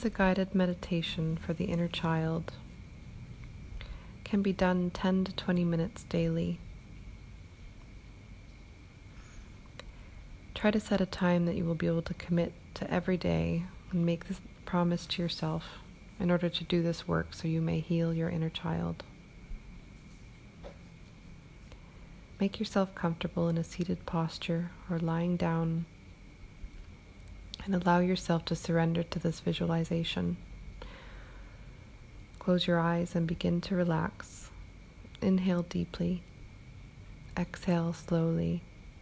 a guided meditation for the inner child. It can be done 10 to 20 minutes daily. Try to set a time that you will be able to commit to every day and make this promise to yourself in order to do this work so you may heal your inner child. Make yourself comfortable in a seated posture or lying down, and allow yourself to surrender to this visualization. Close your eyes and begin to relax. Inhale deeply. Exhale slowly.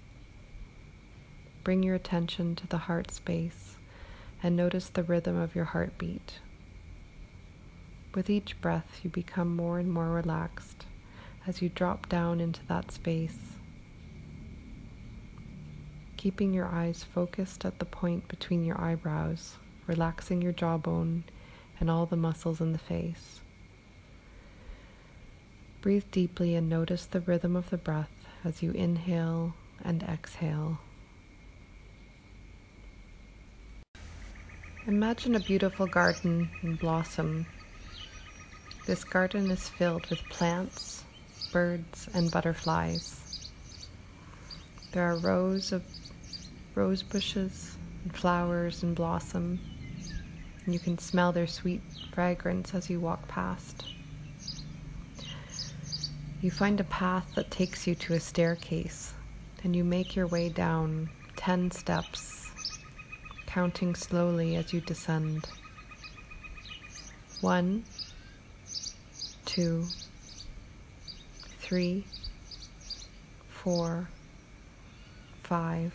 Bring your attention to the heart space and notice the rhythm of your heartbeat. With each breath, you become more and more relaxed as you drop down into that space, keeping your eyes focused at the point between your eyebrows, relaxing your jawbone and all the muscles in the face. Breathe deeply and notice the rhythm of the breath as you inhale and exhale. Imagine a beautiful garden in blossom. This garden is filled with plants, birds, and butterflies. There are rows of rose bushes and flowers in blossom, and you can smell their sweet fragrance as you walk past. You find a path that takes you to a staircase, and you make your way down 10 steps, counting slowly as you descend. 1, 2, 3, 4, 5,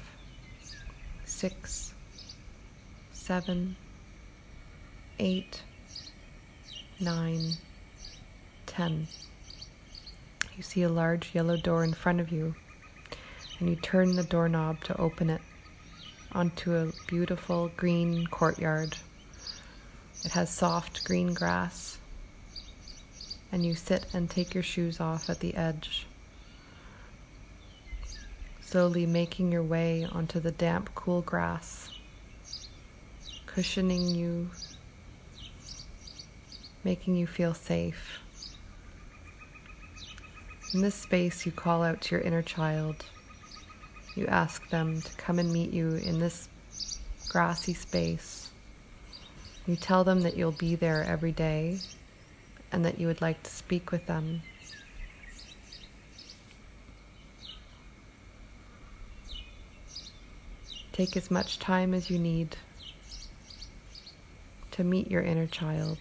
6, 7, 8, 9, 10. You see a large yellow door in front of you, and you turn the doorknob to open it onto a beautiful green courtyard. It has soft green grass, and you sit and take your shoes off at the edge, slowly making your way onto the damp, cool grass, cushioning you, making you feel safe. In this space, you call out to your inner child. You ask them to come and meet you in this grassy space. You tell them that you'll be there every day and that you would like to speak with them. Take as much time as you need to meet your inner child.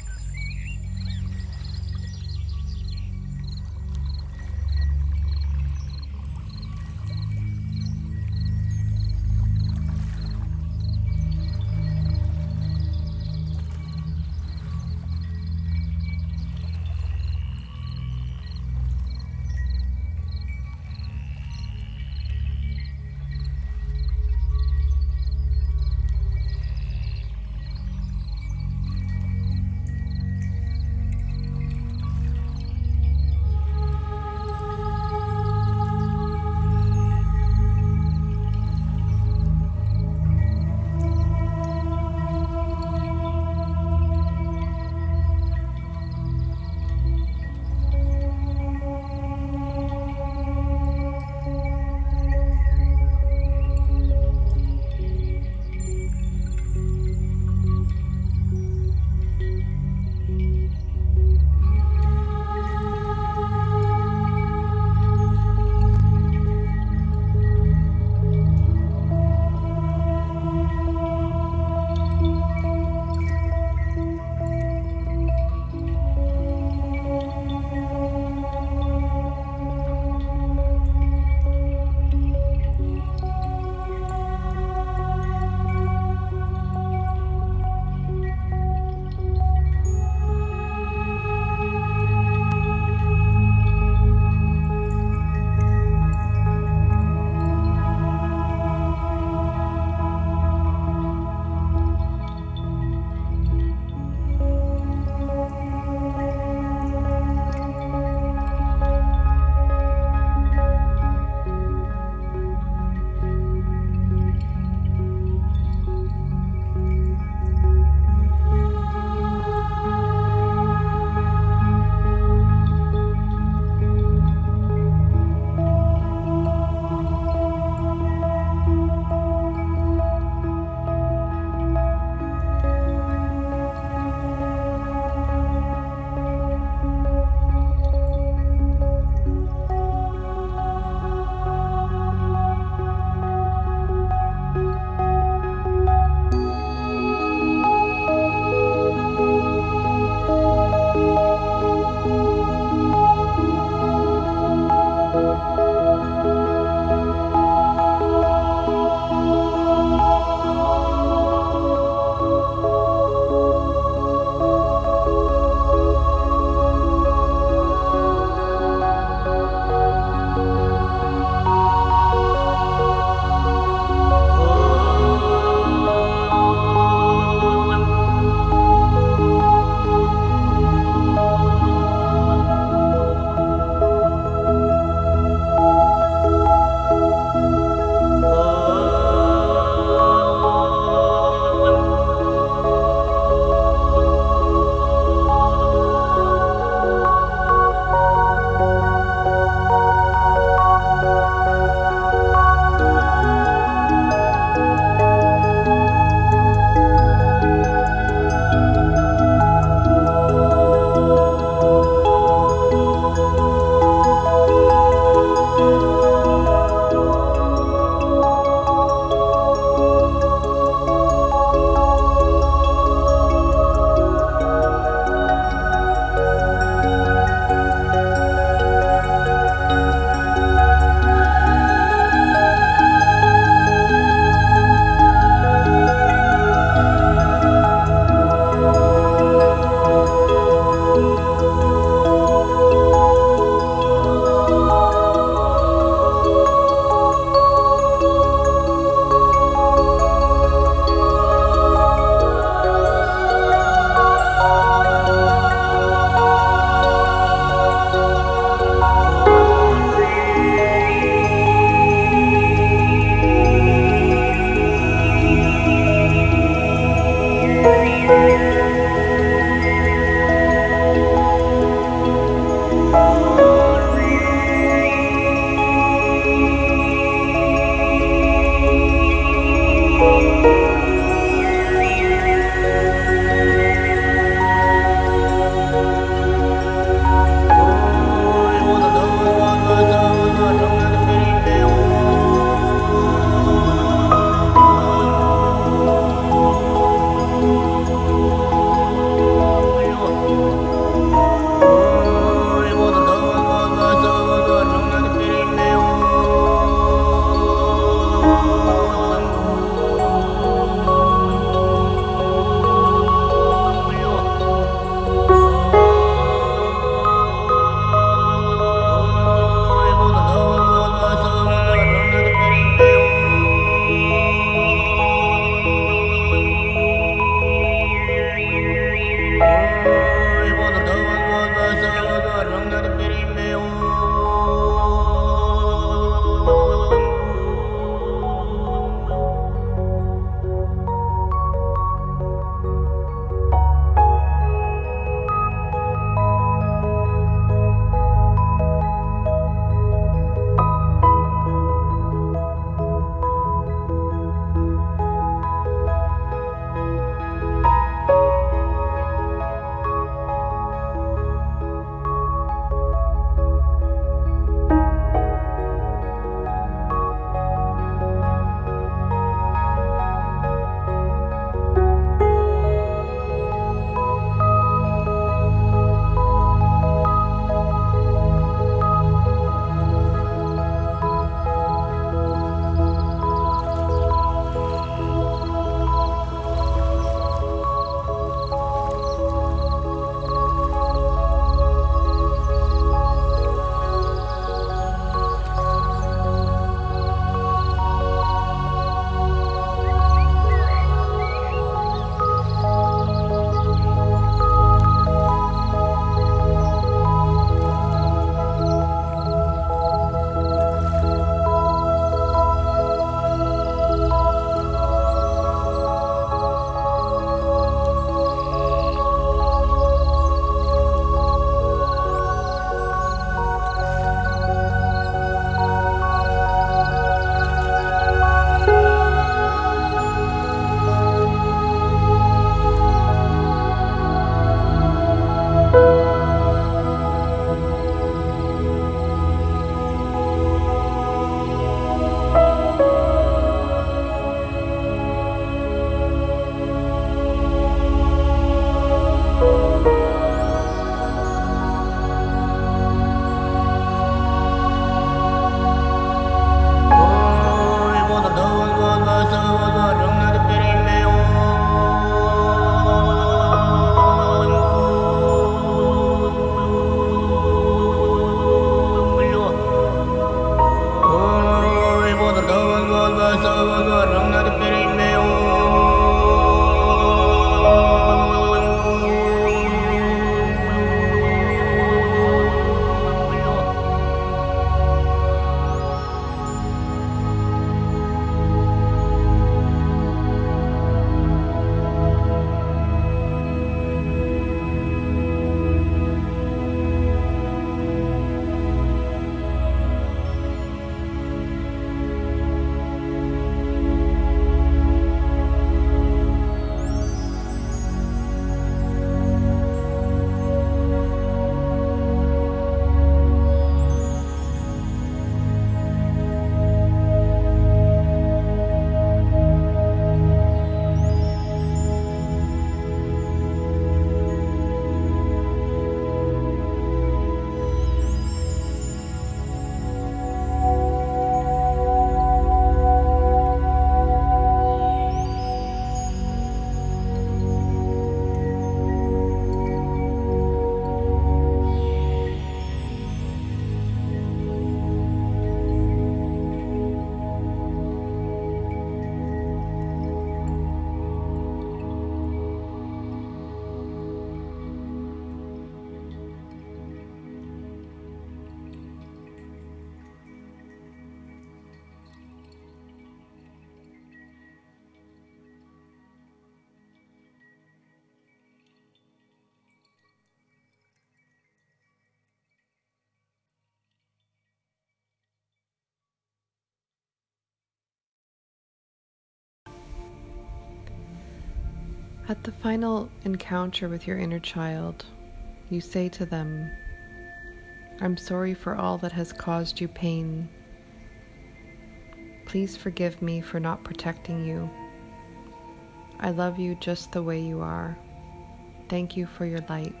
At the final encounter with your inner child, you say to them, "I'm sorry for all that has caused you pain. Please forgive me for not protecting you. I love you just the way you are. Thank you for your light."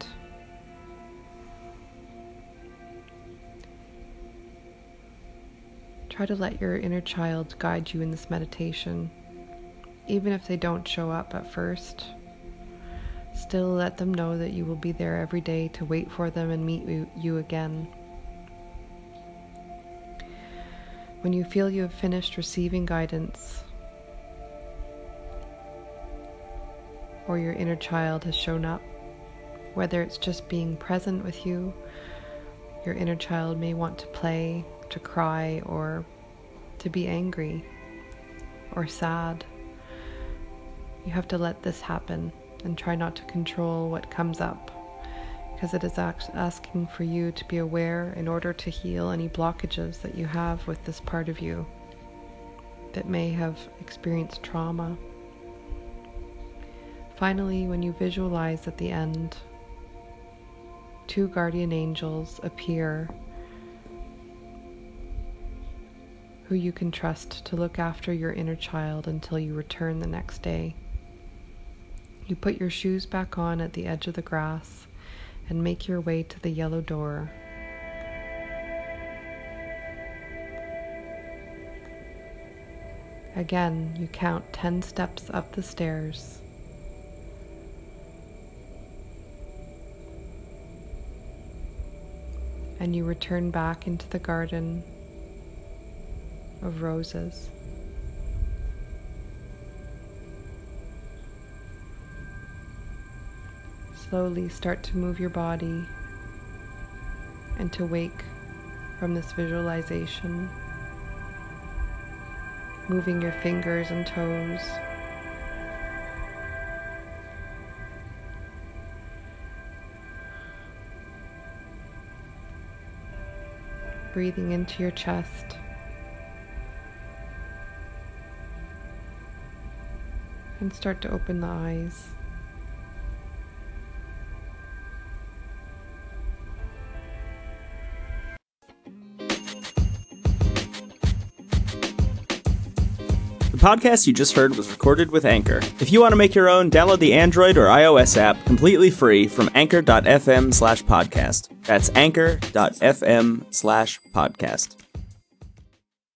Try to let your inner child guide you in this meditation. Even if they don't show up at first, still let them know that you will be there every day to wait for them and meet you again. When you feel you have finished receiving guidance, or your inner child has shown up, whether it's just being present with you, your inner child may want to play, to cry, or to be angry or sad. You have to let this happen and try not to control what comes up, because it is asking for you to be aware in order to heal any blockages that you have with this part of you that may have experienced trauma. Finally, when you visualize at the end, 2 guardian angels appear who you can trust to look after your inner child until you return the next day. You put your shoes back on at the edge of the grass and make your way to the yellow door. Again, you count 10 steps up the stairs. And you return back into the garden of roses. Slowly start to move your body and to wake from this visualization, moving your fingers and toes, breathing into your chest, and start to open the eyes. The podcast you just heard was recorded with Anchor. If you want to make your own, download the Android or iOS app completely free from anchor.fm/podcast. That's anchor.fm/podcast.